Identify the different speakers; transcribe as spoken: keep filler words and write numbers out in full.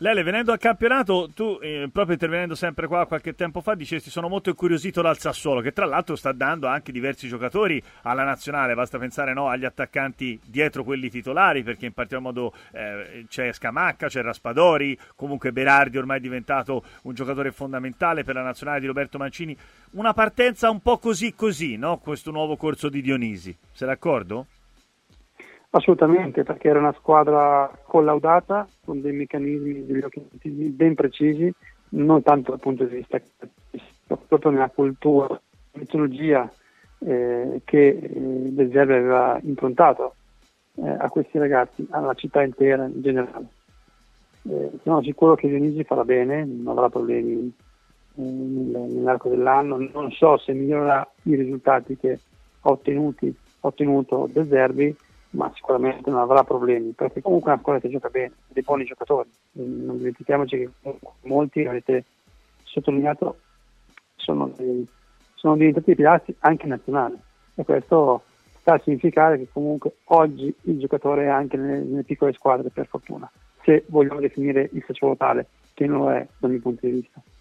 Speaker 1: Lele, venendo al campionato, tu eh, proprio intervenendo sempre qua qualche tempo fa dicesti sono molto incuriosito dal Sassuolo, che tra l'altro sta dando anche diversi giocatori alla nazionale, basta pensare no, agli attaccanti dietro quelli titolari, perché in particolar modo eh, c'è Scamacca, c'è Raspadori, comunque Berardi ormai è diventato un giocatore fondamentale per la nazionale di Roberto Mancini. Una partenza un po' così così, no? Questo nuovo corso di Dionisi, sei d'accordo?
Speaker 2: Assolutamente, perché era una squadra collaudata con dei meccanismi, degli obiettivi ben precisi, non tanto dal punto di vista proprio nella cultura, nella mitologia eh, che eh, De Zerbi aveva improntato eh, a questi ragazzi, alla città intera in generale. Eh, sono sicuro che Dionisi farà bene, non avrà problemi eh, nell'arco dell'anno, non so se migliorerà i risultati che ha ottenuti, ha ottenuto De Zerbi, ma sicuramente non avrà problemi, perché comunque è una squadra che gioca bene, dei buoni giocatori. Non dimentichiamoci che molti, avete sottolineato, sono, dei, sono diventati dei pilastri anche nazionali, e questo sta a significare che comunque oggi il giocatore è anche nelle, nelle piccole squadre, per fortuna, se vogliamo definire il Sassuolo tale, che non lo è dal mio punto di vista.